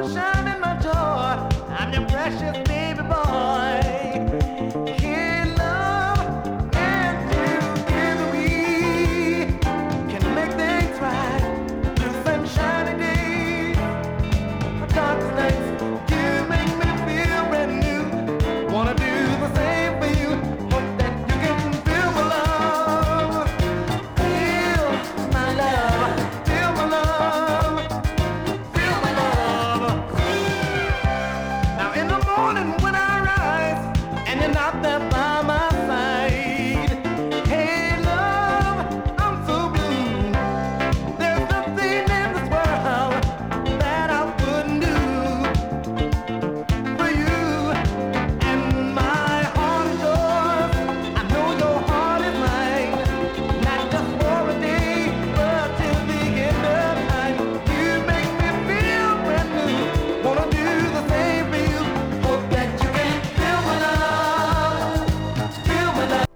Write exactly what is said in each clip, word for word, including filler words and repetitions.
sunshine and my joy. I'm your precious baby boy. Here, love, and together we can make things right through sunshiny days, dark nights. You make me feel brand new. Wanna do the same for you. Hope that you can feel my love. Feel my love. Feel my love. Feel my love. Now in the morning when I rise and you're not there by my side, hey love, I'm so blue. There's nothing in this world that I wouldn't do for you. And my heart is yours. I know your heart is mine. Not just for a day, but till the end of time. You make me feel brand new. Wanna do the same for you. Hope that you can feel my love. Feel my love.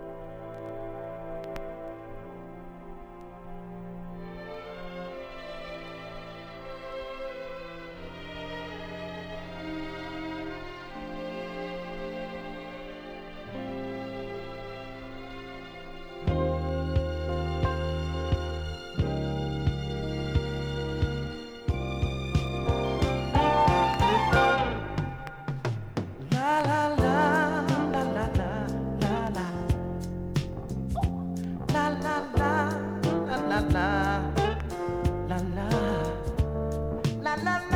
La la la la la la la la la la la la la la la la la la